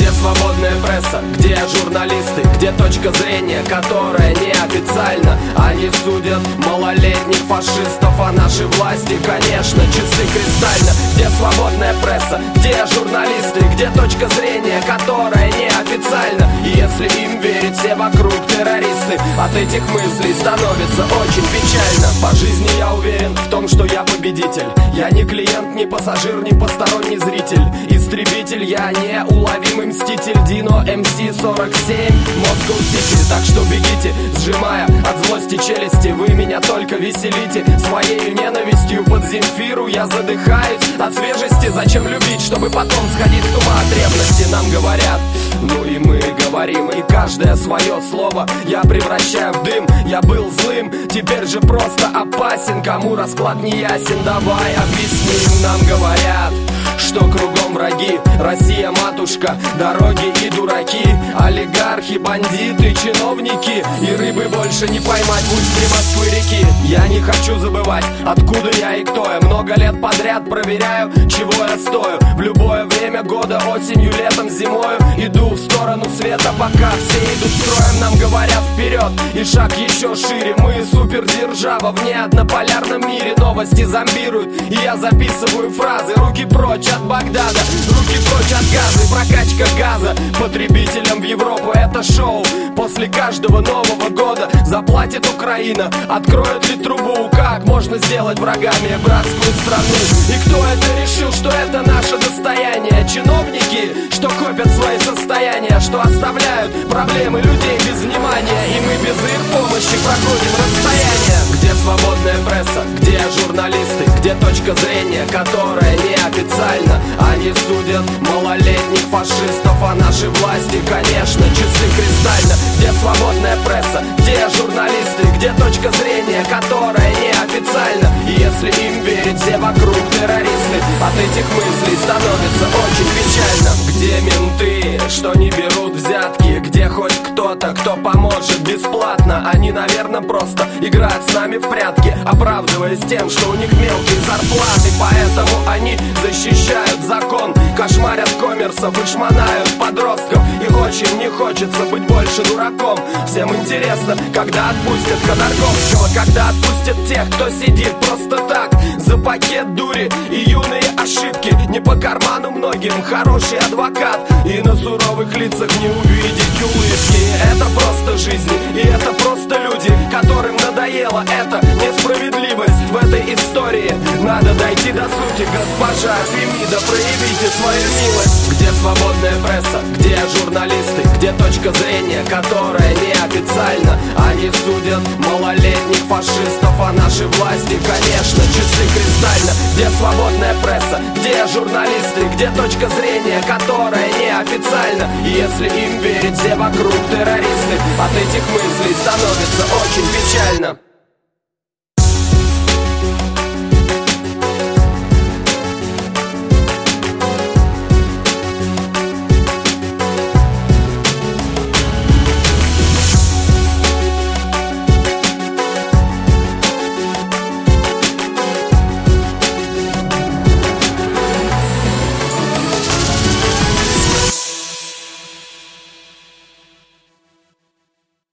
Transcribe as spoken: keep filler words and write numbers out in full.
Где свободная пресса, где журналисты, где точка зрения, которая неофициально. Они судят малолетних фашистов, а наши власти, конечно, чисты кристально. Где свободная пресса, где журналисты, где точка зрения, которая неофициально. И если им верить, все вокруг террористы. От этих мыслей становится очень печально. По жизни я уверен в том, что я победитель. Я не клиент, не пассажир, не посторонний зритель. Истребитель, я неуловимый мститель. Дино эм си сорок семь, Москва Сити. Так что бегите, сжимая от злости челюсти. Вы меня только веселите своей ненавистью. Под Земфиру я задыхаюсь от свежести. Зачем любить, чтобы потом сходить с ума от ревности? Нам говорят, ну и мы говорим. И каждое свое слово я превращаю в дым. Я был злым, теперь же просто опасен. Кому расклад не ясен, давай объясним. Нам говорят, что кругом враги. Россия матушка, дороги и дураки, олигархи, бандиты, чиновники. И рыбы больше не поймать в устье Москвы реки. Я не хочу забывать, откуда я и кто я. Много лет подряд проверяю, чего я стою. В любое время года, осенью, летом, зимою иду в сторону света, пока все идут строем. Нам говорят вперед и шаг еще шире. Мы супердержава в неоднополярном мире. Новости зомбируют, и я записываю фразы. Руки прочь от Багдада, руки прочь от газа. Прокачка газа потребителям в Европу. Это шоу после каждого Нового года. Заплатит Украина, откроет ли трубу? Как можно сделать врагами братскую страну? И кто это решил, что это наше достояние? Чиновники, что копят свои состояния, что оставляют проблемы людей без внимания. И мы без их помощи проходим расстояние. Где свободная пресса, где журналисты, где точка зрения, которая неофициально. Они судят малолетних фашистов, а наши власти, конечно, чисты кристально. Где свободная пресса, где журналисты, где точка зрения, которая неофициально. И если им верить, все вокруг террористы. От этих мыслей становится очень печально. Где менты, что не берут взятки? Где хоть кто-то, кто поможет бесплатно? Они, наверное, просто играют с нами в прятки, оправдываясь тем, что у них мелкие зарплаты. Поэтому они защищают закон, кошмарят коммерсов и шмонают подростков. И очень не хочется быть больше дураком. Всем интересно, когда отпустят Ходорковского, когда отпустят тех, кто сидит просто так за пакет дури и юные ошибки. Не по карману многим хороший адвокат, и на суровых лицах не увидеть улыбки. Это просто жизнь, и это просто люди, которым надоело эта несправедливость в этой истории. Надо дойти до сути, госпожа Фемида, проявите свою милость. Где свободная пресса, где журналисты, где точка зрения, которая неофициально. Они судят малолетних фашистов, а наши власти, конечно, чисты кристально. Где свободная пресса, где журналисты, где точка зрения, которая неофициально. И если им верить, все вокруг террористы. От этих мыслей становится очень печально.